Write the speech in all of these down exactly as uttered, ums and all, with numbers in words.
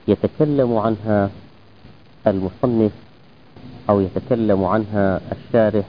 يتكلم عنها المصنف أو يتكلم عنها الشارح.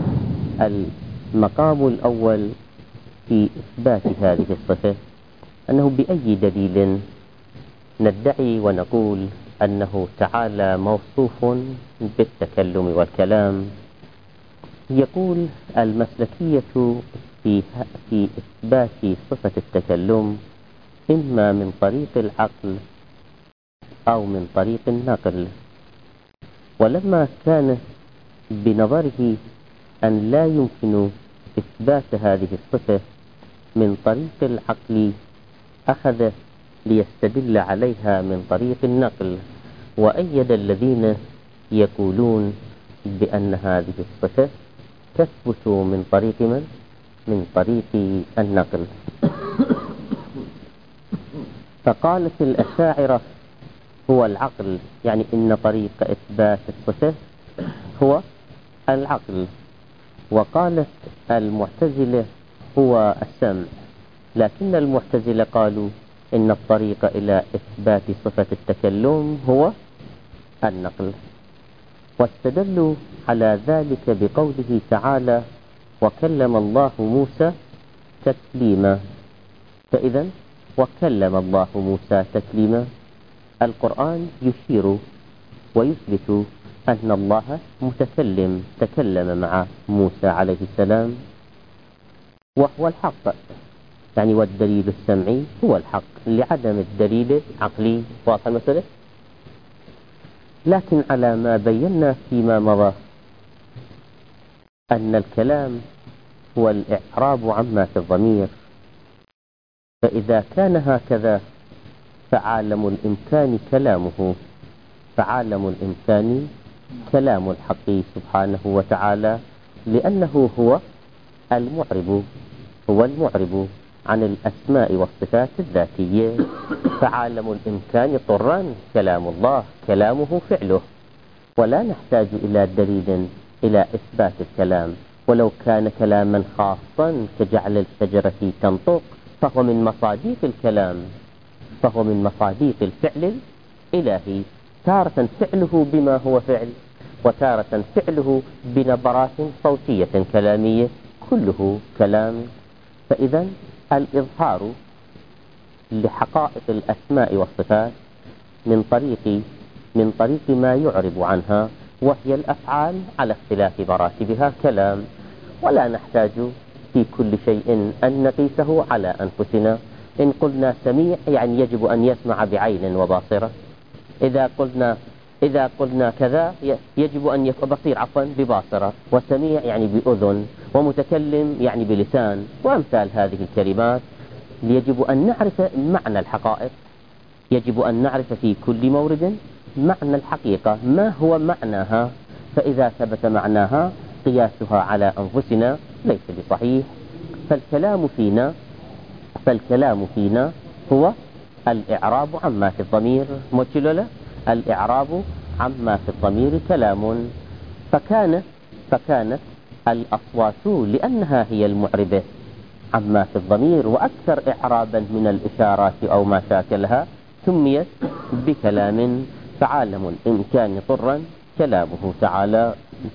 المقام الأول في إثبات هذه الصفة أنه بأي دليل ندعي ونقول أنه تعالى موصوف بالتكلم والكلام. يقول المسلكية في في إثبات صفة التكلم إما من طريق العقل أو من طريق النقل، ولما كان بنظره أن لا يمكن إثبات هذه الصفة من طريق العقل أخذ ليستدل عليها من طريق النقل، وأيد الذين يقولون بأن هذه الصفة تثبت من طريق من؟ من طريق النقل. فقالت الأشاعرة هو العقل، يعني إن طريق إثبات الصفة هو العقل. وقالت المعتزلة هو السمع، لكن المعتزلة قالوا إن الطريق إلى إثبات صفة التكلم هو النقل، واستدلوا على ذلك بقوله تعالى وكلم الله موسى تكليما. فإذا وكلم الله موسى تكليما، القرآن يشير ويثبت أن الله متكلم، تكلم مع موسى عليه السلام وهو الحق، يعني والدليل السمعي هو الحق لعدم الدليل العقلي. واضح المسألة؟ لكن على ما بينا فيما مضى أن الكلام هو الإعراب عما في الضمير، فإذا كان هكذا فعالم الإمكان كلامه، فعالم الإمكان كلام الحق سبحانه وتعالى، لأنه هو المعرب، هو المعرب عن الأسماء والصفات الذاتية. فعالم الإمكان طرا كلام الله، كلامه فعله، ولا نحتاج إلى دليل إلى إثبات الكلام. ولو كان كلاما خاصا كجعل الشجرة تنطق فهو من مصاديق الكلام، فهو من مصاديق الفعل الإلهي، تارة فعله بما هو فعل، وتارة فعله بنبرات صوتية كلامية، كله كلام. فإذا الإظهار لحقائق الأسماء والصفات من طريق من طريق ما يعرب عنها، وهي الأفعال على اختلاف مراتبها كلام. ولا نحتاج في كل شيء أن نقيسه على أنفسنا. إن قلنا سميع يعني يجب أن يسمع بعين وباصرة، إذا قلنا إذا قلنا كذا يجب أن يكون بصير عفوا بباصرة، وسميع يعني بأذن، ومتكلم يعني بلسان، وأمثال هذه الكلمات. يجب أن نعرف معنى الحقائق، يجب أن نعرف في كل مورد معنى الحقيقة ما هو معناها. فإذا ثبت معناها قياسها على أنفسنا ليس بصحيح. فالكلام فينا فالكلام فينا هو الإعراب عما في الضمير، مجللة الإعراب عما في الضمير كلام. فكان فكانت الأصوات لأنها هي المعربة عما في الضمير وأكثر إعرابا من الإشارات أو ما شاكلها سميت بكلام. فعالم الإمكان طرا كلامه تعالى.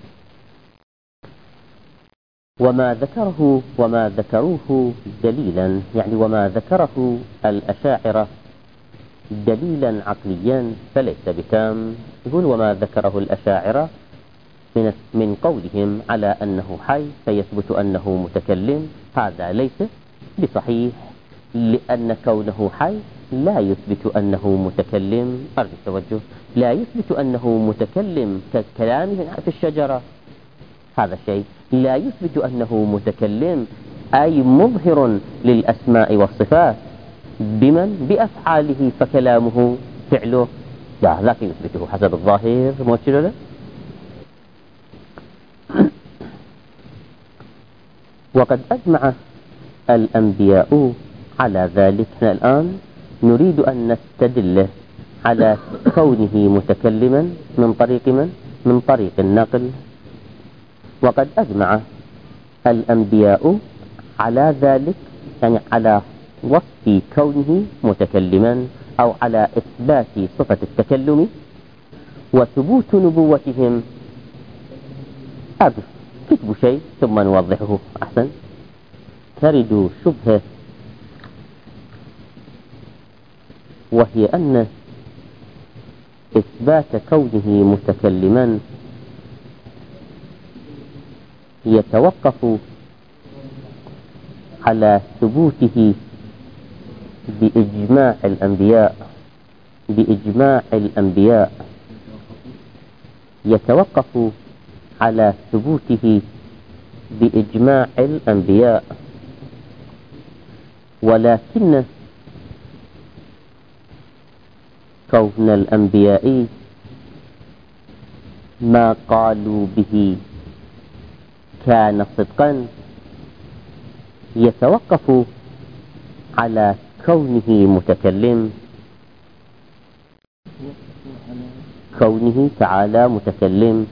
وما ذكره وما ذكروه دليلا، يعني وما ذكره الأشاعرة دليلا عقليا فليس بتام. يقول وما ذكره الأشاعرة من من قولهم على أنه حي فيثبت أنه متكلم، هذا ليس بصحيح، لأن كونه حي لا يثبت أنه متكلم. أرجو التوجه، لا يثبت أنه متكلم ككلامه في الشجرة، هذا شيء. لا يثبت أنه متكلم أي مظهر للأسماء والصفات بمن؟ بأفعاله، فكلامه فعله، لا ذاك يثبته حسب الظاهر. موجه له. وقد أجمع الأنبياء على ذلك. الآن نريد أن نستدل على كونه متكلما من طريق من؟ من طريق النقل. وقد أجمع الأنبياء على ذلك، يعني على وصف كونه متكلما أو على إثبات صفة التكلم وثبوت نبوتهم. أقف كتبوا شيء ثم نوضحه أحسن. ترد شبهة، وهي أن إثبات كونه متكلما يتوقف على ثبوته بإجماع الأنبياء بإجماع الأنبياء يتوقف على ثبوته بإجماع الأنبياء، ولكن كون الأنبياء ما قالوا به كان صدقا يتوقف على كونه متكلم، كونه تعالى متكلم،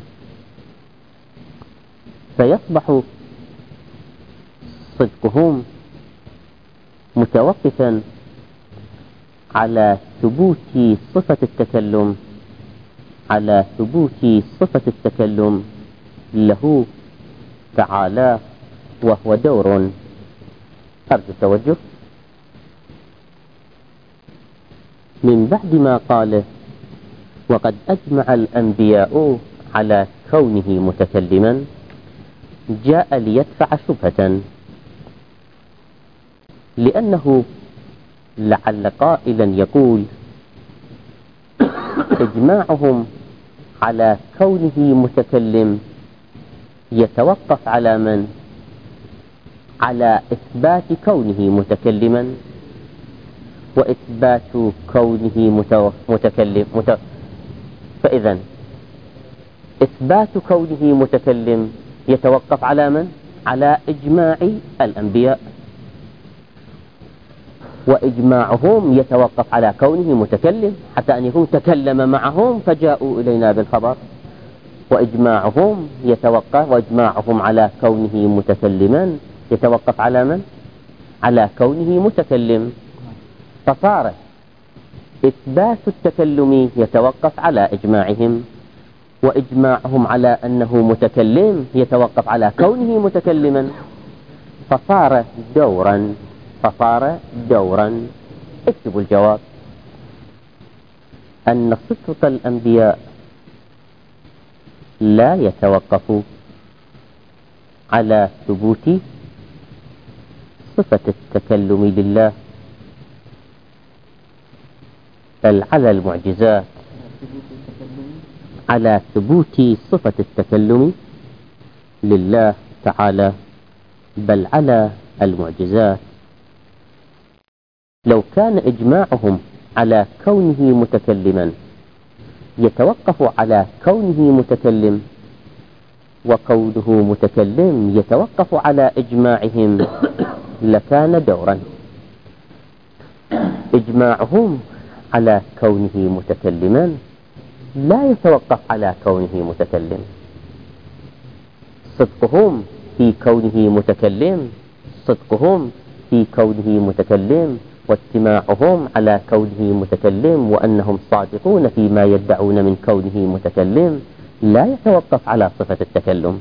فيصبح صدقهم متوقفا على ثبوت صفة التكلم على ثبوت صفة التكلم له تعالى، وهو دور. أرجو التوجه. من بعد ما قال وقد أجمع الأنبياء على كونه متكلما، جاء ليدفع شبهة، لأنه لعل قائلا يقول إجماعهم على كونه متكلم يتوقف على من؟ على إثبات كونه متكلما، وإثبات كونه متكلم مت... فإذا إثبات كونه متكلم يتوقف على من؟ على إجماع الأنبياء، وإجماعهم يتوقف على كونه متكلم، حتى أن يكون تكلم معهم فجاءوا إلينا بالخبر. وإجماعهم يتوقف وإجماعهم على كونه متكلما يتوقف على من؟ على كونه متكلم. فصار إثبات التكلم يتوقف على إجماعهم، وإجماعهم على أنه متكلم يتوقف على كونه متكلما، فصار دورا فصار دورا اكتبوا الجواب. أن صدق الأنبياء لا يتوقف على ثبوت صفة التكلم لله، بل على المعجزات، على ثبوت صفة التكلم لله تعالى، بل على المعجزات. لو كان إجماعهم على كونه متكلما يتوقف على كونه متكلم، وكونه متكلم يتوقف على إجماعهم، لكان دورا. إجماعهم على كونه متكلما لا يتوقف على كونه متكلم، صدقهم في كونه متكلم صدقهم في كونه متكلم واجتماعهم على كونه متكلم وأنهم صادقون فيما يدعون من كونه متكلم لا يتوقف على صفة التكلم،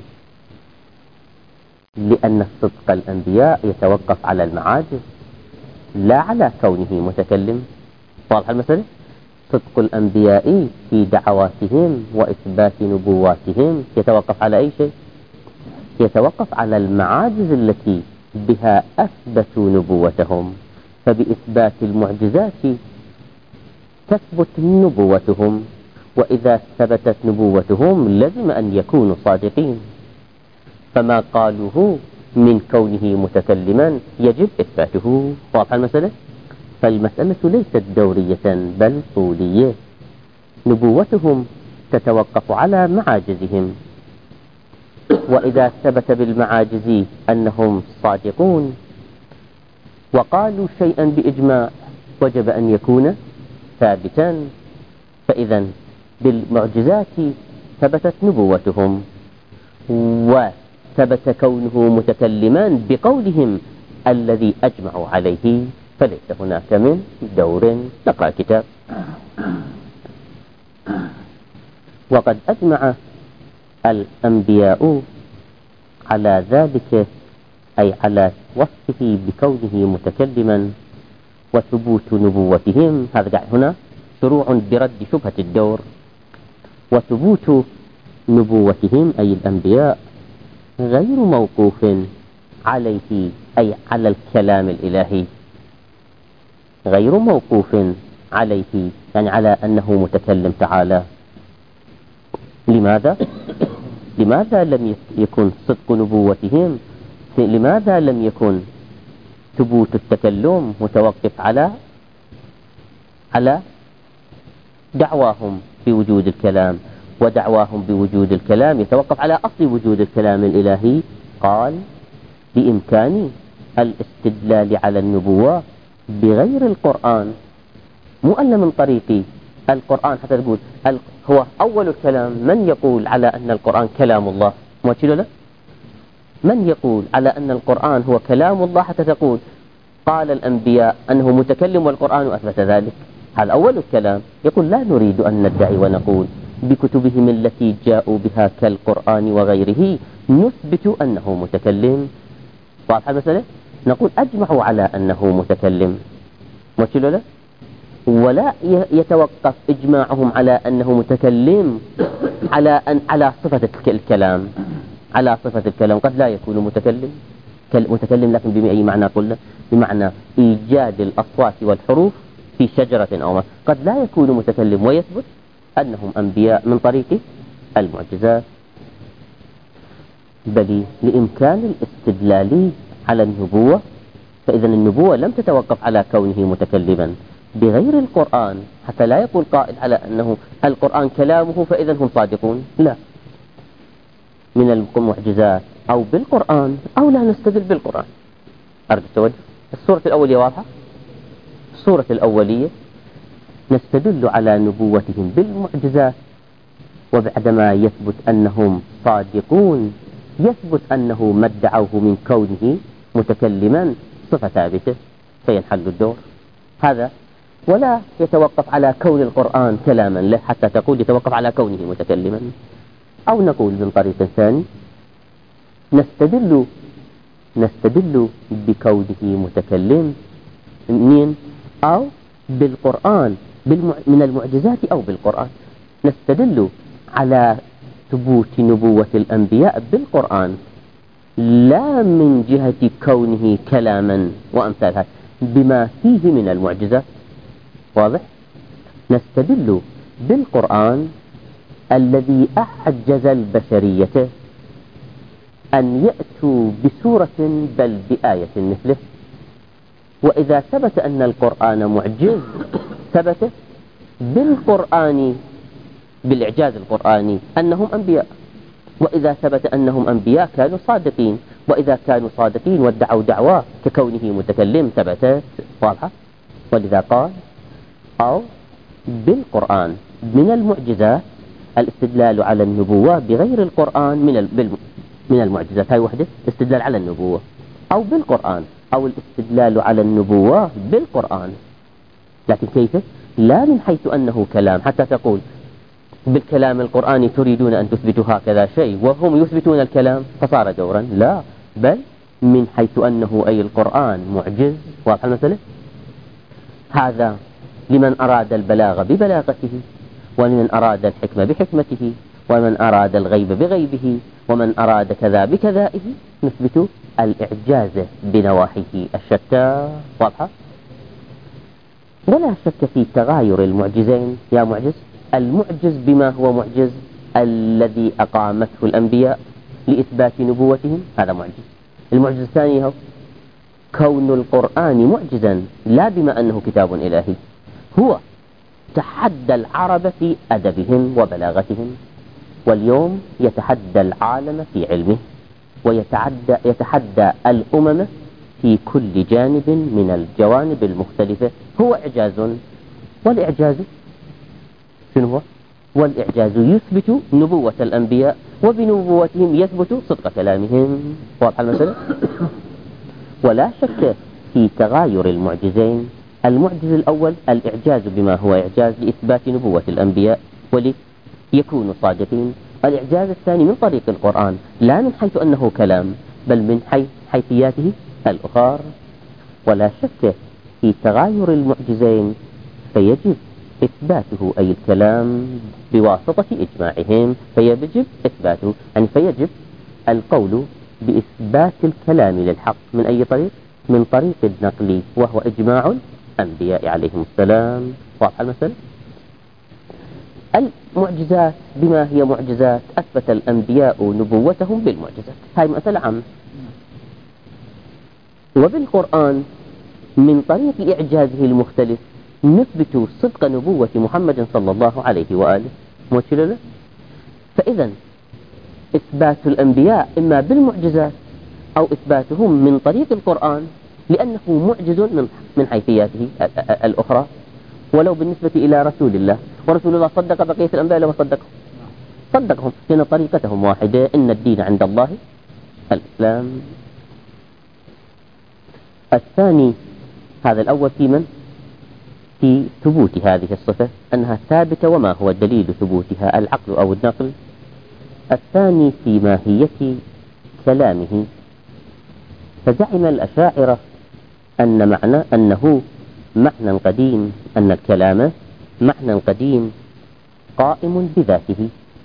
لأن صدق الأنبياء يتوقف على المعاجز لا على كونه متكلم. واضح المسألة؟ صدق الأنبياء في دعواتهم وإثبات نبواتهم يتوقف على أي شيء؟ يتوقف على المعاجز التي بها أثبتوا نبوتهم، فبإثبات المعجزات تثبت نبوتهم، وإذا ثبتت نبوتهم لازم أن يكونوا صادقين، فما قالوه من كونه متكلما يجب إثباته. واضح المسألة؟ فالمسألة ليست دورية بل طولية، نبوتهم تتوقف على معاجزهم، وإذا ثبت بالمعاجز أنهم صادقون وقالوا شيئا بإجماع وجب أن يكون ثابتا، فإذا بالمعجزات ثبتت نبوتهم وثبت كونه متكلما بقولهم الذي أجمعوا عليه، فليس هناك من دور نقرأ كتاب. وقد أجمع الأنبياء على ذلك، أي على وصفه بكونه متكلما وثبوت نبوتهم. هذا قاعد هنا شروع برد شبهة الدور. وثبوت نبوتهم أي الأنبياء غير موقوف عليه، أي على الكلام الإلهي، غير موقوف عليه، يعني على أنه متكلم تعالى. لماذا؟ لماذا لم يكن صدق نبوتهم، لماذا لم يكن ثبوت التكلم متوقف على على دعواهم بوجود الكلام، ودعواهم بوجود الكلام يتوقف على أصل وجود الكلام الإلهي؟ قال بإمكان الاستدلال على النبوة بغير القرآن، مو أن من طريق القرآن حتى تقول هو أول الكلام. من يقول على أن القرآن كلام الله؟ ما تشيله له. من يقول على أن القرآن هو كلام الله حتى تقول قال الأنبياء أنه متكلم والقرآن أثبت ذلك؟ هذا أول الكلام. يقول لا نريد أن ندعي ونقول بكتبهم التي جاءوا بها كالقرآن وغيره نثبت أنه متكلم. واضح المسألة؟ نقول أجمعوا على أنه متكلم، ما تشيله له. ولا يتوقف إجماعهم على أنه متكلم على أن على صفة الكلام، على صفة الكلام. قد لا يكون متكلم متكلم لكن بأي معنى قلنا؟ بمعنى إيجاد الأصوات والحروف في شجرة أو ما. قد لا يكون متكلم ويثبت أنهم أنبياء من طريق المعجزات. بل لإمكان الاستدلال على النبوة، فإذا النبوة لم تتوقف على كونه متكلما بغير القرآن، حتى لا يقول قائل على أنه القرآن كلامه فإذا هم صادقون. لا، من المعجزات أو بالقرآن أو لا نستدل بالقرآن. أرجو التوجه. الصورة الأولية واضحة. الصورة الأولية نستدل على نبوتهم بالمعجزات، وبعدما يثبت أنهم صادقون يثبت أنه ما ادعوه من كونه متكلما صفة ثابتة فينحل الدور. هذا ولا يتوقف على كون القرآن كلاما له حتى تقول يتوقف على كونه متكلما. أو نقول من طريق ثاني نستدل نستدل بكونه متكلم منين؟ أو بالقرآن بالمع... من المعجزات أو بالقرآن. نستدل على ثبوت نبوة الأنبياء بالقرآن لا من جهة كونه كلاما وأمثالها، بما فيه من المعجزات. واضح؟ نستدل بالقرآن الذي أعجز البشرية أن يأتوا بسورة بل بآية مثله. وإذا ثبت أن القرآن معجز ثبت بالقرآن بالإعجاز القرآني أنهم أنبياء، وإذا ثبت أنهم أنبياء كانوا صادقين، وإذا كانوا صادقين وادعوا دعوة ككونه متكلم ثبتت. واضحة؟ ولذا قال أو بالقرآن من المعجزات الاستدلال على النبوة بغير القرآن من من المعجزات. هاي وحدة استدلال على النبوة أو بالقرآن، أو الاستدلال على النبوة بالقرآن. لكن كيف؟ لا من حيث أنه كلام حتى تقول بالكلام القرآني تريدون أن تثبتوا هكذا شيء وهم يثبتون الكلام فصار جورا. لا، بل من حيث أنه أي القرآن معجز. واضح المسألة؟ هذا لمن أراد البلاغة ببلاغته، ومن أراد الحكمة بحكمته، ومن أراد الغيب بغيبه، ومن أراد كذا بكذائه. نثبت الإعجاز بنواحيه الشتى. واضحة؟ ولا شك في تغاير المعجزين. يا معجز المعجز بما هو معجز الذي أقامته الأنبياء لإثبات نبوتهم، هذا معجز. المعجز الثاني هو كون القرآن معجزا لا بما أنه كتاب إلهي، هو تحدى العرب في أدبهم وبلاغتهم، واليوم يتحدى العالم في علمه، ويتعدى يتحدى الأمم في كل جانب من الجوانب المختلفة. هو إعجاز. والإعجاز شنو هو؟ والإعجاز يثبت نبوة الأنبياء، وبنبوتهم يثبت صدق كلامهم. واضح المسألة؟ ولا شك في تغاير المعجزين. المعجز الأول الإعجاز بما هو إعجاز لإثبات نبوة الأنبياء وليكونوا صادقين. الإعجاز الثاني من طريق القرآن، لا من حيث أنه كلام بل من حيث حيثياته الأخرى. ولا شك في تغاير المعجزين فيجب إثباته، أي الكلام بواسطة إجماعهم فيجب إثباته، يعني فيجب القول بإثبات الكلام للحق من أي طريق؟ من طريق النقل، وهو إجماع الأنبياء عليهم السلام. واضح المثل؟ المعجزات بما هي معجزات أثبت الأنبياء نبوتهم بالمعجزات، هاي مسألة عامة. وبالقرآن من طريق إعجازه المختلف نثبت صدق نبوة محمد صلى الله عليه وآله موشلنا. فإذا إثبات الأنبياء إما بالمعجزات أو إثباتهم من طريق القرآن، لأنه معجز من من حيثياته الأخرى. ولو بالنسبة إلى رسول الله، ورسول الله صدق بقية الأنبياء لما صدقهم صدقهم لأن طريقتهم واحدة، إن الدين عند الله الإسلام. الثاني، هذا الأول في من؟ في ثبوت هذه الصفة أنها ثابتة، وما هو دليل ثبوتها؟ العقل أو النقل. الثاني في ماهية كلامه، فزعم الأشاعرة أن معنى أنه معنى قديم، أن الكلام معنى قديم قائم بذاته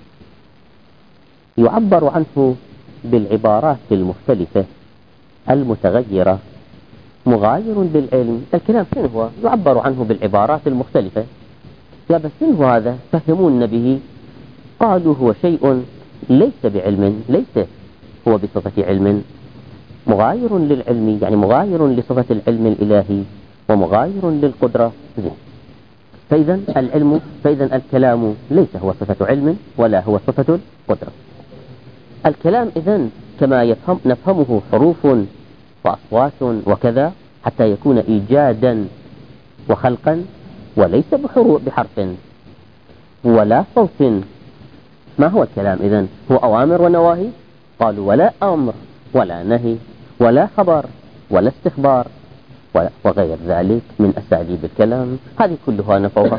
يعبر عنه بالعبارات المختلفة المتغيرة، مغاير بالعلم. الكلام شنو هو؟ يعبر عنه بالعبارات المختلفة. يا بس شنو هذا؟ فهمون به، قالوا هو شيء ليس بعلم، ليس هو بصفة علم، مغاير للعلم، يعني مغاير لصفة العلم الإلهي ومغاير للقدرة. فإذا العلم، فإذا الكلام ليس هو صفة علم ولا هو صفة القدرة. الكلام إذن كما يفهم نفهمه حروف وأصوات وكذا حتى يكون إيجادا وخلقا، وليس بحروف بحرف ولا صوت. ما هو الكلام إذن؟ هو أوامر ونواهي؟ قالوا ولا أمر ولا نهي ولا خبر ولا استخبار وغير ذلك من أساليب الكلام، هذه كلها نفوها.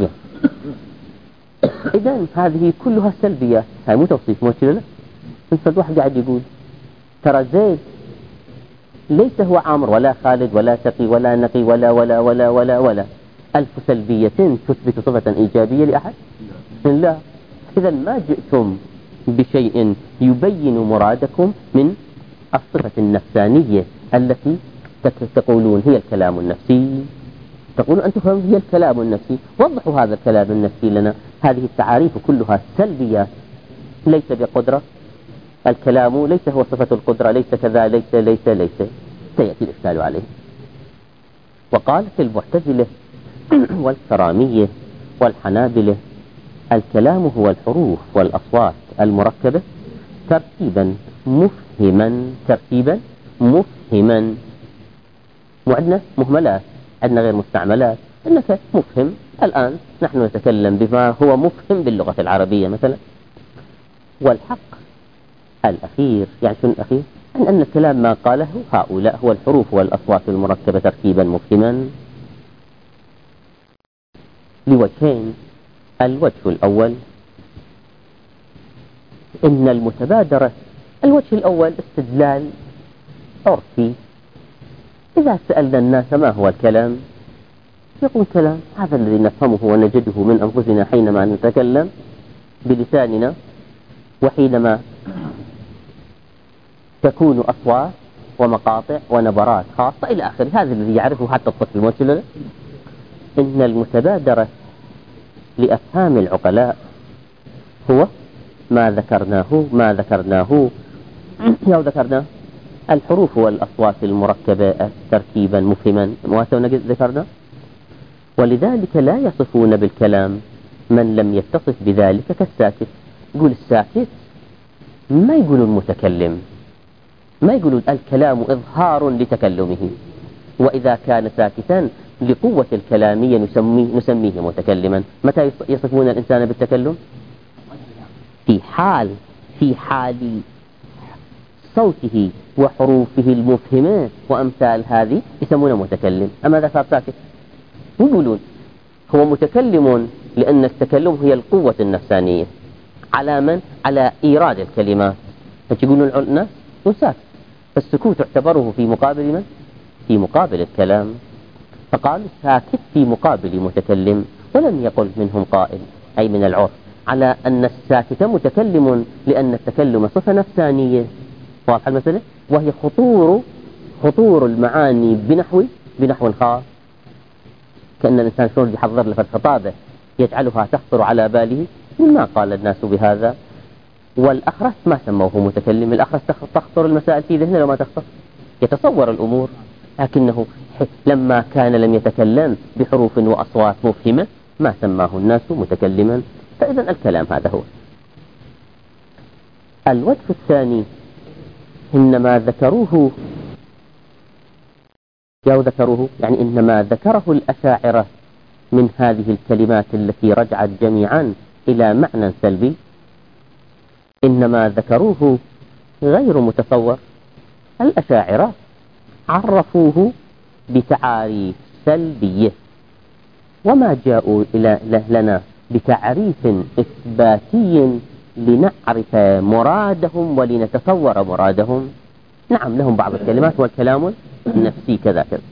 إذن هذه كلها سلبية، هاي مو توصيف مو كذا. انت واحد قاعد يقول ترى زيد ليس هو عامر ولا خالد ولا تقي ولا نقي ولا ولا ولا ولا ولا ألف سلبية تثبت صفة إيجابية لأحد؟ لا. إذا ما جئتم بشيء يبين مرادكم من الصفة النفسانية التي تقولون هي الكلام النفسي. تقولون أنتم هي الكلام النفسي، وضحوا هذا الكلام النفسي لنا. هذه التعاريف كلها سلبيات، ليس بقدرة، الكلام ليس هو صفة القدرة، ليس كذا، ليس ليس ليس سيأتي الإشكال عليه. وقالت المعتزلة والكرامية والحنابلة الكلام هو الحروف والأصوات المركبة ترتيبا مفهما، ترتيبا مفهما. وعندنا مهملات، عندنا غير مستعملات. إنك مفهم، الآن نحن نتكلم بما هو مفهم باللغة العربية مثلا. والحق الأخير، يعني شنو الأخير؟ أن أن الكلام ما قاله هؤلاء هو الحروف والأصوات المركبة ترتيبا مفهما لوجهين. الوجه الأول إن المتبادرة، الوجه الأول استدلال عرفي. إذا سألنا الناس ما هو الكلام يقول كلام هذا الذي نفهمه ونجده من أنفسنا حينما نتكلم بلساننا، وحينما تكون أصوات ومقاطع ونبرات خاصة إلى آخره، هذا الذي يعرفه حتى الطفل الموجه. إن المتبادرة لأفهام العقلاء هو ما ذكرناه ما ذكرناه يا ذكرنا الحروف والأصوات المركبة تركيبا مفهما ما ذكرنا. ولذلك لا يصفون بالكلام من لم يتصف بذلك كالساكت. يقول الساكت، ما يقول المتكلم، ما يقولون الكلام إظهار لتكلمه، وإذا كان ساكتا لقوة الكلامية نسميه, نسميه متكلما. متى يصفون الإنسان بالتكلم؟ في حال في حال صوته وحروفه المفهمة وأمثال هذه يسمونه متكلم. أما إذا صار ساكت يقولون هو متكلم لأن التكلم هي القوة النفسانية على من؟ على إيراد الكلمات. فيقولون الناس ساكت، فالسكوت اعتبره في مقابل من؟ في مقابل الكلام، فقال ساكت في مقابل متكلم، ولم يقل منهم قائل أي من العرف على أن الساكت متكلم لأن التكلم صفة نفسانية. واضح المسألة؟ وهي خطور خطور المعاني بنحو بنحو خاص، كأن الإنسان شلون يحضر له الخطابة يجعلها تخطر على باله. ما قال الناس بهذا، والأخرس ما سموه متكلم. الأخرس تخطر المسائل في ذهنه لو ما تخطر، يتصور الأمور، لكنه لما كان لم يتكلم بحروف وأصوات مفهمة ما سماه الناس متكلما. فإذا الكلام هذا هو. الوجه الثاني إنما ذكروه يو ذكروه يعني إنما ذكره الأشاعرة من هذه الكلمات التي رجعت جميعا إلى معنى سلبي، إنما ذكروه غير متصور. الأشاعرة عرفوه بتعاريف سلبية، وما جاءوا إلى لنا بتعريف إثباتي لنعرف مرادهم ولنتصور مرادهم. نعم لهم بعض الكلمات والكلام النفسي كذا كذا،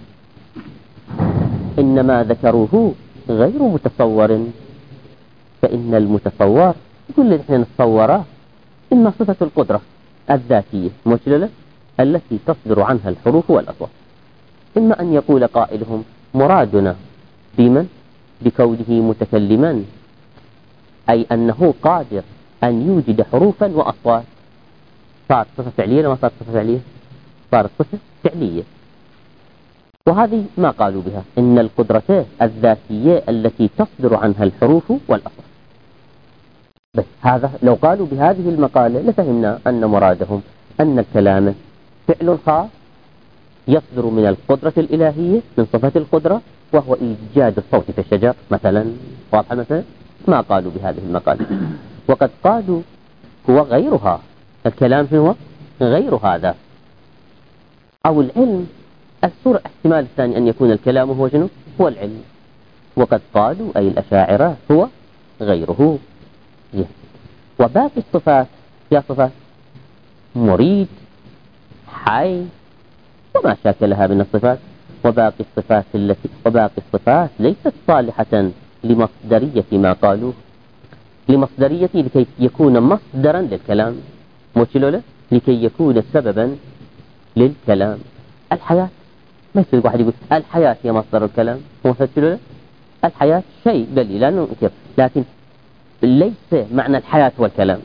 إنما ذكروه غير متصور. فإن المتصور يقول لنا نتصوره إما صفة القدرة الذاتية مجللة التي تصدر عنها الحروف والأصوات، إما أن يقول قائلهم مرادنا بمن؟ بكونه متكلما، أي أنه قادر أن يوجد حروفا وأصوات. صارت صفة فعلية لما صارت صفة فعلية؟ صارت صفة فعلية. وهذه ما قالوا بها، إن القدرة الذاتية التي تصدر عنها الحروف والأصوات. بس هذا لو قالوا بهذه المقالة لفهمنا أن مرادهم أن الكلام فعل خاص يصدر من القدرة الإلهية من صفة القدرة، وهو إيجاد الصوت في الشجر مثلا. واضح مثلا؟ ما قالوا بهذه المقالة، وقد قالوا هو غيرها. الكلام هو غير هذا، أو العلم. الصورة احتمال الثاني أن يكون الكلام هو شنو؟ هو العلم. وقد قالوا أي الأشاعرة هو غيره. وباقي الصفات يا صفات مريد حي وما شاكلها من الصفات، وباقي الصفات التي وباقي الصفات ليست صالحة لمصدرية ما قالوه، لمصدرية لكي يكون مصدرا للكلام، موشلولة لكي يكون سببا للكلام. الحياة ما يصير واحد يقول الحياة هي مصدر الكلام، موشلولة الحياة شيء دليل لا ننكر، لكن ليس معنى الحياة والكلام.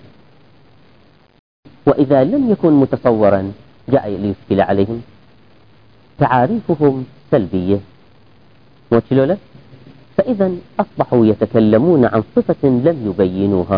وإذا لم يكن متصورا جاء ليشكل عليهم، تعاريفهم سلبية وشلولة، فإذا أصبحوا يتكلمون عن صفة لم يبينوها.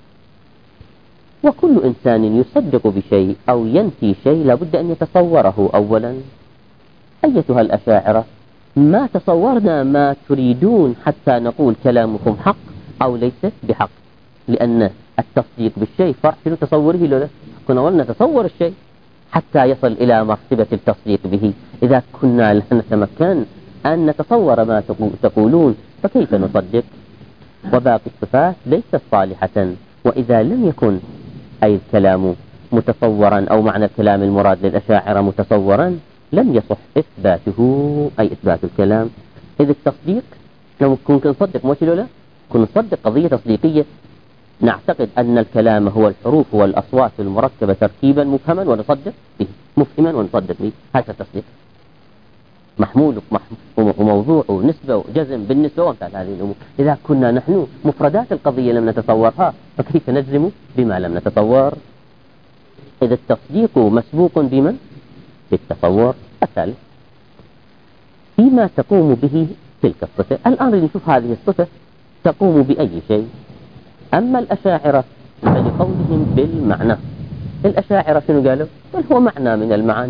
وكل إنسان يصدق بشيء أو ينفي شيء لابد أن يتصوره أولا. أيتها الأشاعرة ما تصورنا ما تريدون حتى نقول كلامكم حق أو ليس بحق، لأن التصديق بالشيء فرع في تصوره له. كنا ولنا نتصور الشيء حتى يصل إلى مرتبة التصديق به. إذا كنا لا نتمكن أن نتصور ما تقولون فكيف نصدق؟ وباقي الصفات ليست صالحة. وإذا لم يكن أي الكلام متصورا أو معنى الكلام المراد للأشاعرة متصورا لم يصح إثباته، أي إثبات الكلام. إذا التصديق لو كنا نصدق موشي لا كنا نصدق قضية تصديقية، نعتقد أن الكلام هو الحروف والأصوات المركبة تركيبا مفهما ونصدق به، مفهما ونصدق به. هذا التصديق محمول وموضوع ونسبة وجزم بالنسبة وامثال هذه الأمور. إذا كنا نحن مفردات القضية لم نتصورها فكيف نجزم بما لم نتصور؟ إذا التصديق مسبوق بمن؟ بالتصور. الثالث فيما تقوم به تلك الصفة. الآن نشوف هذه الصفة تقوم بأي شيء. أما الأشاعرة فلقولهم بالمعنى. الأشاعرة شنو قالوا؟ بل هو معنى من المعاني،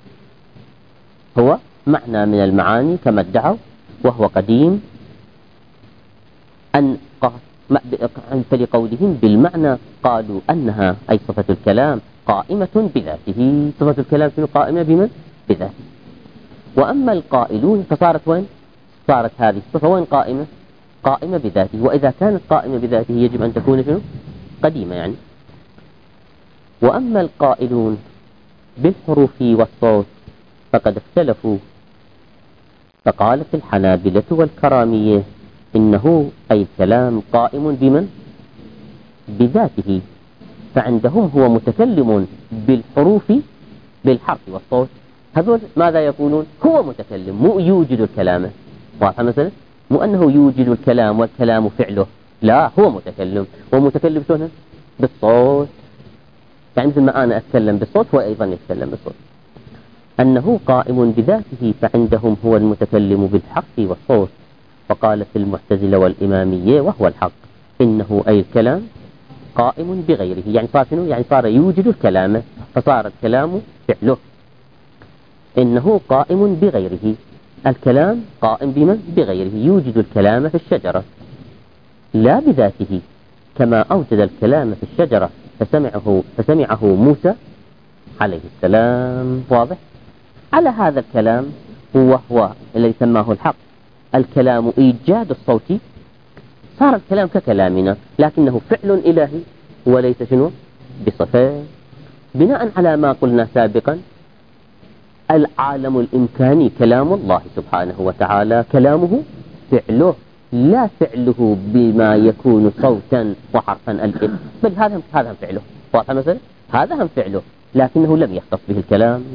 هو معنى من المعاني كما ادعوا، وهو قديم. أن فلقولهم بالمعنى قالوا أنها أي صفة الكلام قائمة بذاته. صفة الكلام شنو؟ قائمة بمن؟ بذاته. وأما القائلون فصارت وين؟ صارت هذه الصفة وين قائمة؟ قائمة بذاته. وإذا كانت قائمة بذاته يجب أن تكون شنو؟ قديمة يعني. وأما القائلون بالحروف والصوت فقد اختلفوا، فقالت الحنابلة والكرامية إنه أي الكلام قائم بمن؟ بذاته، فعندهم هو متكلم بالحروف بالحرف والصوت. هذول ماذا يقولون؟ هو متكلم مو يوجد الكلام. واضح مثلا؟ مو أنه يوجد الكلام والكلام فعله، لا، هو متكلم. ومتكلم شلون؟ بالصوت. يعني مثل ما أنا أتكلم بالصوت هو أيضا يتكلم بالصوت. أنه قائم بذاته فعندهم هو المتكلم بالحق والصوت. فقالت المعتزلة والإمامية وهو الحق إنه أي الكلام قائم بغيره. يعني صار شنو؟ يعني صار يوجد الكلام فصار الكلام فعله. إنه قائم بغيره، الكلام قائم بمن؟ بغيره. يوجد الكلام في الشجرة لا بذاته، كما أوجد الكلام في الشجرة فسمعه, فسمعه موسى عليه السلام. واضح؟ على هذا الكلام هو هو الذي سماه الحق الكلام إيجاد الصوت. صار الكلام ككلامنا لكنه فعل إلهي وليس شنو؟ بصفات. بناء على ما قلنا سابقا العالم الإمكاني كلام الله سبحانه وتعالى، كلامه فعله، لا فعله بما يكون صوتا وحرفا الإب، بل هذا هذا فعله. واضح مثلا؟ هذا هم فعله لكنه لم يختص به الكلام.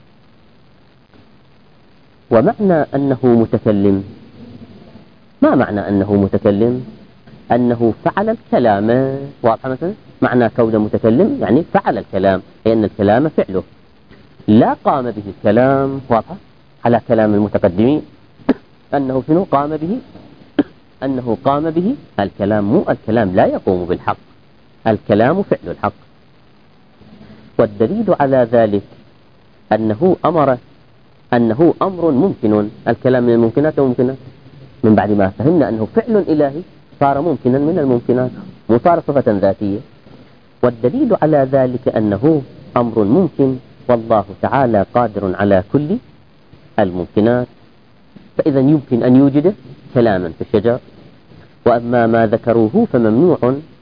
ومعنى أنه متكلم، ما معنى أنه متكلم؟ أنه فعل الكلام. واضح مثلا؟ معنى كونه متكلم يعني فعل الكلام، لأن الكلام فعله، لا قام به الكلام. واضح؟ على كلام المتقدمين أنه شنو قام به؟ أنه قام به الكلام. مو الكلام لا يقوم بالحق، الكلام فعل الحق. والدليل على ذلك أنه أمر أنه أمر ممكن. الكلام من الممكنات وممكنات، من بعد ما فهمنا أنه فعل إلهي صار ممكنا من الممكنات، مو صار صفة ذاتية. والدليل على ذلك أنه أمر ممكن، والله تعالى قادر على كل الممكنات، فإذا يمكن أن يوجد كلاما في الشجر. وأما ما ذكروه فممنوع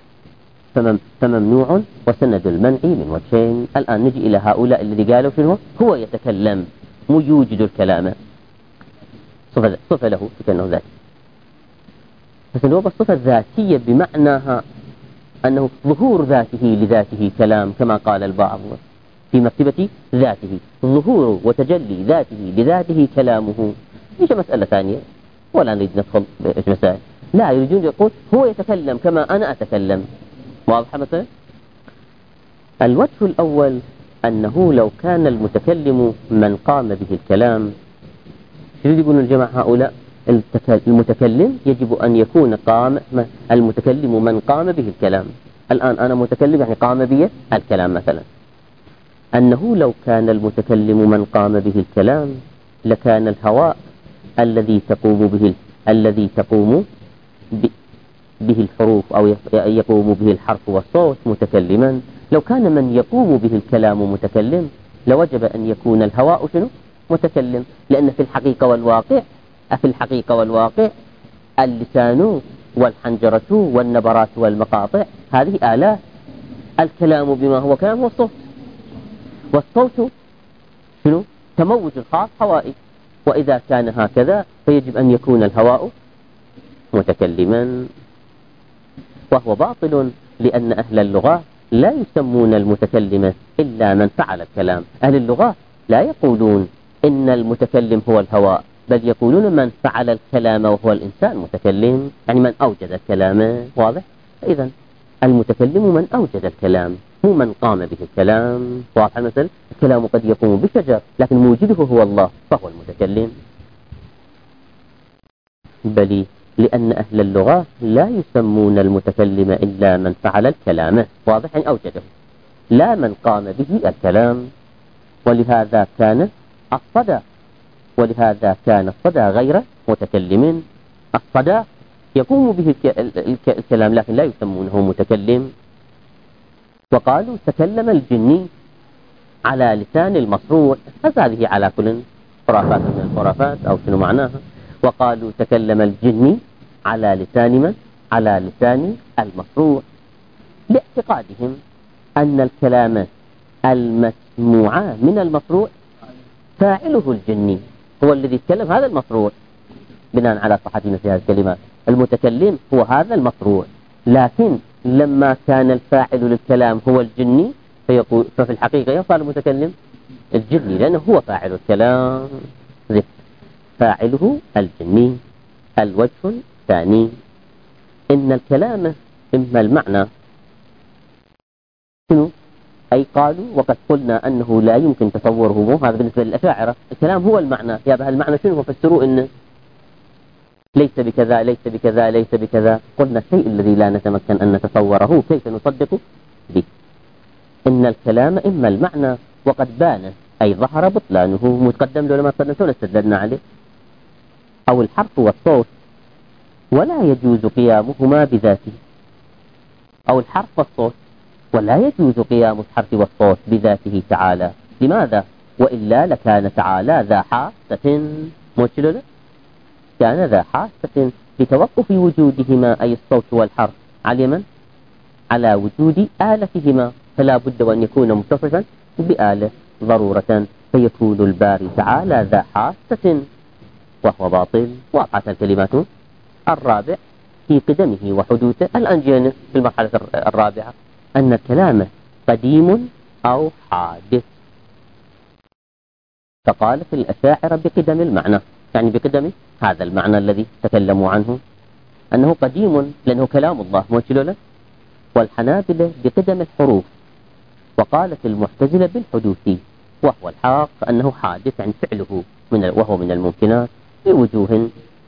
فممنوع وسند المنع من وجهين. الآن نجي إلى هؤلاء الذي قالوا شنو؟ هو يتكلم مو يوجد الكلام، صفة, صفة له كأنه ذاتي. فسنوب الصفة الذاتية بمعناها أنه ظهور ذاته لذاته كلام، كما قال البعض في مرتبة ذاته ظهور وتجلي ذاته لذاته كلامه. ليش مسألة ثانية ولا نريد ندخل في مسائل، لا يريدون يقول هو يتكلم كما أنا أتكلم. واضح مثلا؟ الوجه الأول أنه لو كان المتكلم من قام به الكلام، شو يقولون الجماعة هؤلاء؟ المتكلم يجب أن يكون قام المتكلم من قام به الكلام. الآن أنا متكلم يعني قام به الكلام مثلا. أنه لو كان المتكلم من قام به الكلام لكان الهواء الذي تقوم به الذي تقوم به الحروف أو يقوم به الحرف والصوت متكلما. لو كان من يقوم به الكلام متكلم لوجب أن يكون الهواء شنو؟ متكلم، لأن في الحقيقة والواقع في الحقيقة والواقع اللسان والحنجرة والنبرات والمقاطع هذه آلات. الكلام بما هو كلام هو الصوت، والصوت شنو؟ تموج الخاص هوائي. وإذا كان هكذا فيجب أن يكون الهواء متكلما، وهو باطل لأن أهل اللغة لا يسمون المتكلم إلا من فعل الكلام. أهل اللغة لا يقولون إن المتكلم هو الهواء، بل يقولون من فعل الكلام وهو الإنسان متكلم، يعني من أوجد الكلام. واضح؟ إذا المتكلم من أوجد الكلام مو من قام به الكلام. واضح مثلا؟ الكلام قد يقوم بشجر لكن موجده هو الله فهو المتكلم. بل لأن أهل اللغة لا يسمون المتكلم إلا من فعل الكلام. واضح؟ يعني أوجده، لا من قام به الكلام. ولهذا كان الصدى ولهذا كان الصدى غير متكلم. الصدى يقوم به الكلام لكن لا يسمونه متكلم. وقالوا تكلم الجني على لسان المصروع، هذه على كل خرافات من الخرافات أو شنو معناها. وقالوا تكلم الجني على لسان من؟ على لسان المصروع، لاعتقادهم أن الكلام المسموع من المصروع فاعله الجني هو الذي يتكلم، هذا المصروع، بناء على صحة مثل هذه الكلمات. المتكلم هو هذا المصروع، لكن لما كان الفاعل للكلام هو الجني فيقول ففي الحقيقة يصار المتكلم الجني، لأنه هو فاعل الكلام، فاعله الجني. الوجه الثاني إن الكلام إما المعنى شنو؟ أي قالوا وقد قلنا أنه لا يمكن تصوره، هذا بالنسبة للأشاعرة، الكلام هو المعنى، يا بها المعنى شنو؟ فسروا إنه ليس بكذا ليس بكذا ليس بكذا. قلنا الشيء الذي لا نتمكن أن نتصوره كيف نصدق به؟ إن الكلام إما المعنى وقد بان أي ظهر بطلانه، متقدم له لما تقدمتون استدلنا عليه، أو الحرف والصوت ولا يجوز قيامهما بذاته، أو الحرف والصوت ولا يجوز قيام الحرف والصوت بذاته تعالى. لماذا؟ وإلا لكان تعالى ذا حاسة موجلة، كان ذا حاسة لتوقف وجودهما أي الصوت والحرف على من؟ على وجود آلتهما، فلا بد وأن يكون متصفا بآلة ضرورة، فيكون الباري تعالى ذا حاسة وهو باطل. وقعت الكلمات. الرابع في قدمه وحدوثه. الآن جينا في المرحلة الرابعة أن الكلام قديم أو حادث. فقالت الأشاعرة بقدم المعنى، يعني بقدم هذا المعنى الذي تكلموا عنه أنه قديم لأنه كلام الله موجل له. والحنابلة بقدم الحروف. وقالت المعتزلة بالحدوث، وهو الحق أنه حادث عن فعله من وهو من الممكنات بوجوه.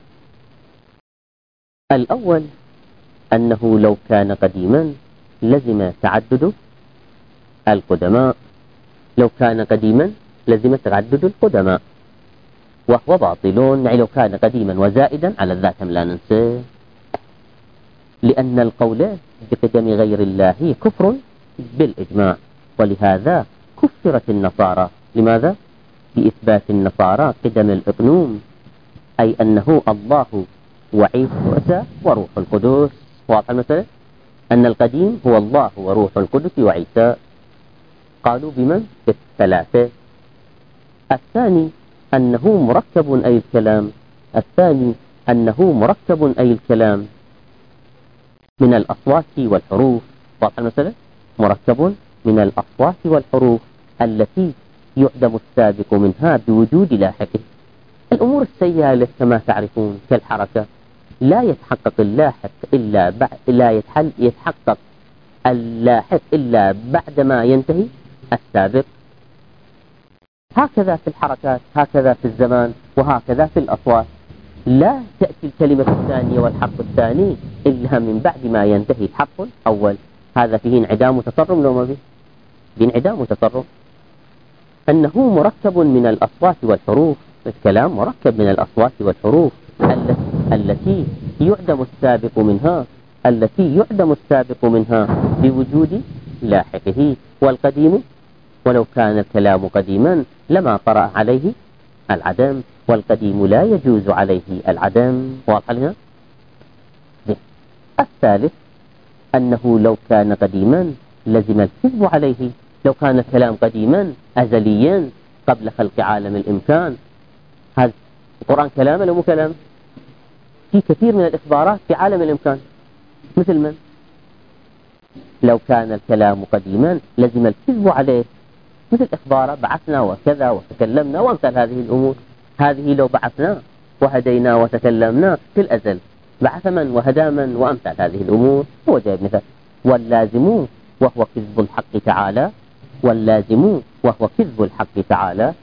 الأول أنه لو كان قديما لزم تعدد القدماء، لو كان قديما لزم تعدد القدماء وهو باطل، يعني لو كان قديما وزائدا على الذات لا ننساه، لأن القول بقدم غير الله كفر بالإجماع. ولهذا كفرت النصارى. لماذا؟ بإثبات النصارى قدم الإقنوم، أي أنه الله وعيسى وروح القدس. واضح المسألة؟ أن القديم هو الله وروح القدس وعيسى. قالوا بمن؟ بالثلاثة. الثاني أنه مركب أي الكلام، الثاني أنه مركب أي الكلام من الأصوات والحروف. واضح المسألة؟ مركب من الأصوات والحروف التي يعدم السابق منها بوجود لاحقه. الأمور السيالة كما تعرفون كالحركة لا يتحقق اللاحق إلا بعد، لا يتحل يتحقق اللاحق إلا بعدما ينتهي السابق. هكذا في الحركات، هكذا في الزمان، وهكذا في الأصوات. لا تأتي الكلمة الثانية والحرف الثاني إلا من بعد ما ينتهي الحرف الأول. هذا فيه انعدام وتصرف لو ما فيه؟ بانعدام وتصرف. أنه مركب من الأصوات والحروف، الكلام مركب من الأصوات والحروف التي يعدم السابق منها، التي يعدم السابق منها بوجود لاحقه. والقديم ولو كان الكلام قديما لما طرأ عليه العدم، والقديم لا يجوز عليه العدم. واضح لها؟ الثالث أنه لو كان قديما لزم الكذب عليه. لو كان الكلام قديما أزليا قبل خلق عالم الإمكان. هذا القرآن كلام ولا مو كلام؟ في كثير من الإخبارات في عالم الإمكان، مثل من؟ لو كان الكلام قديما لزم الكذب عليه، مثل إخبار بعثنا وكذا وتكلمنا وأمثال هذه الأمور. هذه لو بعثنا وهدينا وتكلمنا في الأزل، بعث من وهدى من وأمثال هذه الأمور. هو جايب مثال. واللازم وهو كذب الحق تعالى، واللازم وهو كذب الحق تعالى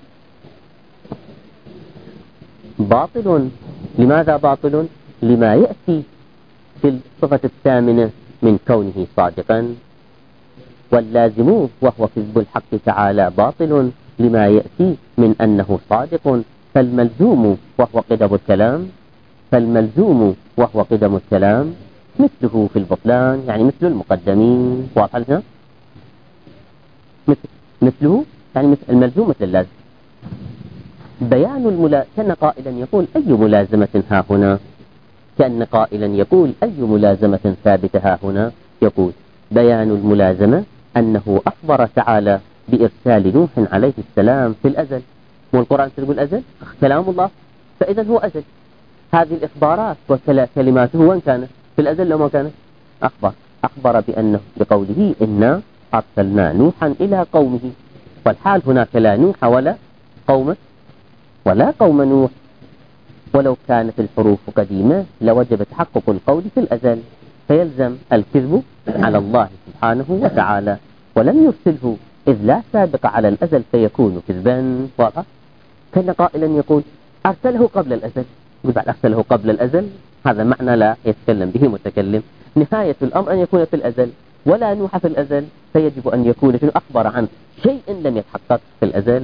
باطل. لماذا باطل؟ لما يأتي في الصفة الثامنة من كونه صادقا. واللازم وهو كذب الحق تعالى باطل لما يأتي من أنه صادق. فالملزوم وهو قدم الكلام، فالملزوم وهو قدم الكلام، مثله في البطلان يعني مثل المقدمين. واضح لنا؟ مثل مثله يعني مثل الملزوم مثل اللازم. بيان الملا كأن قائلا يقول أي ملازمة ها هنا، كأن قائلا يقول أي ملازمة ثابتة ها هنا. يقول بيان الملازمة أنه أخبر تعالى بإرسال نوح عليه السلام في الأزل. والقرآن تقول أزل كلام الله، فإذا هو أزل. هذه الإخبارات وكلماته وين كانت؟ في الأزل لو ما كانت أخبر أخبر بأنه بقوله إنا أرسلنا نوحا إلى قومه، والحال هناك لا نوح ولا قومه ولا قوم نوح. ولو كانت الحروف قديمة لوجب تحقق القول في الأزل، فيلزم الكذب على الله سبحانه وتعالى، ولم يرسله إذ لا سابق على الأزل فيكون كذبا. واضح؟ كان قائلا يقول أرسله قبل الأزل، بعد أرسله قبل الأزل هذا معنى لا يتكلم به متكلم. نهاية الأمر أن يكون في الأزل، ولا نوح في الأزل، فيجب أن يكون في أخبر عن شيء لم يتحقق في الأزل.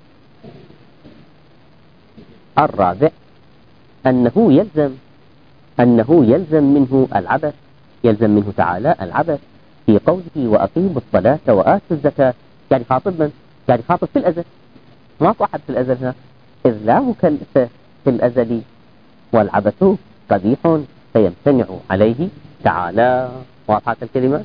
الرابع أنه يلزم أنه يلزم منه العبث، يلزم منه تعالى العبث في قوله وأقيموا الصلاة وآتوا الزكاة. يعني خاطب من؟ يعني خاطب في الأزل، ما صاحب في الأزل هنا، إذ لا مكلفة في الأزل، والعبث قبيح فيمتنع عليه تعالى. واضحة الكلمة.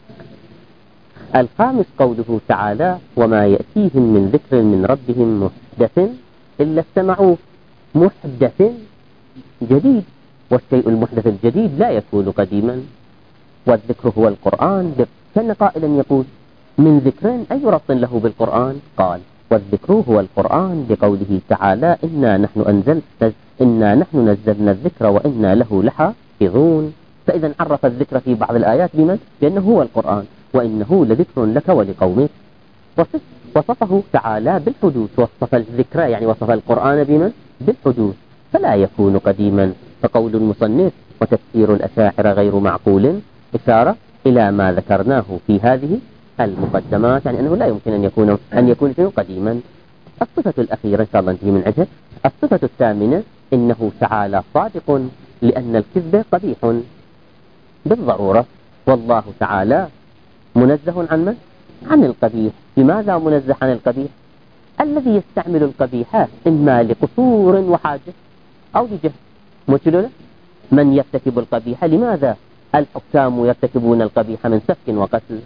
الخامس قوله تعالى وما يأتيهم من ذكر من ربهم محدث إلا استمعوه. محدث جديد، والشيء المحدث الجديد لا يكون قديما، والذكر هو القرآن. كان قائلا يقول من ذكر أي ربط له بالقرآن؟ قال والذكر هو القرآن بقوله تعالى إنا نحن أنزل إنا نحن نزلنا الذكر وإنا له لحافظون. فإذا عرف الذكر في بعض الآيات بمن؟ بأنه هو القرآن، وإنه لذكر لك ولقومك. وصفه تعالى بالحدوث، وصف الذكر يعني وصف القرآن بمن؟ بالحدوث، فلا يكون قديما. فقول المصنف وتفسير الأشاعرة غير معقول إشارة إلى ما ذكرناه في هذه المقدمات، يعني أنه لا يمكن أن يكون أن يكون شيء قديما. الصفة الأخيرة إن شاء الله ننتهي من عجل. الصفة الثامنة إنه تعالى صادق، لأن الكذب قبيح بالضرورة، والله تعالى منزه عن من؟ عن القبيح. لماذا منزه عن القبيح؟ الذي يستعمل القبيحات إما لقصور وحاجة أو لجهل. مثل من يرتكب القبيح، لماذا الحكام يرتكبون القبيح من سفك وقتل؟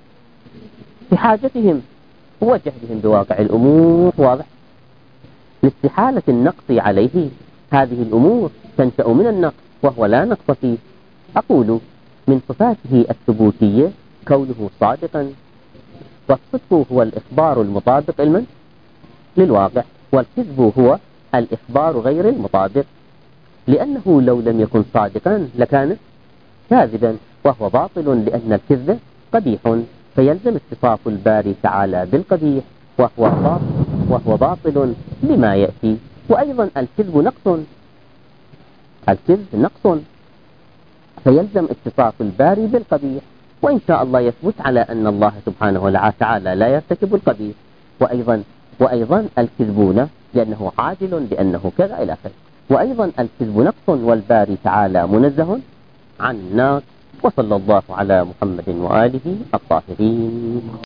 بحاجتهم وجهلهم بواقع الأمور. واضح؟ لاستحالة النقص عليه. هذه الأمور تنشأ من النقص وهو لا نقص فيه. أقول من صفاته الثبوتية كونه صادقا، والصدق هو الإخبار المطابق المن للواقع، والكذب هو الإخبار غير المطابق، لأنه لو لم يكن صادقا لكان كاذبا، وهو باطل لأن الكذب قبيح، فيلزم اتصاف الباري تعالى بالقبيح، وهو باطل, وهو باطل لما يأتي. وأيضا الكذب نقص، الكذب نقص، فيلزم اتصاف الباري بالقبيح. وإن شاء الله يثبت على أن الله سبحانه وتعالى لا يرتكب القبيح. وأيضا وأيضا الكذبون لأنه عاجل لأنه كذا إلى آخره. وأيضا الكذب نقص، والباري تعالى منزه عن النقص. وصلى الله على محمد وآله الطاهرين.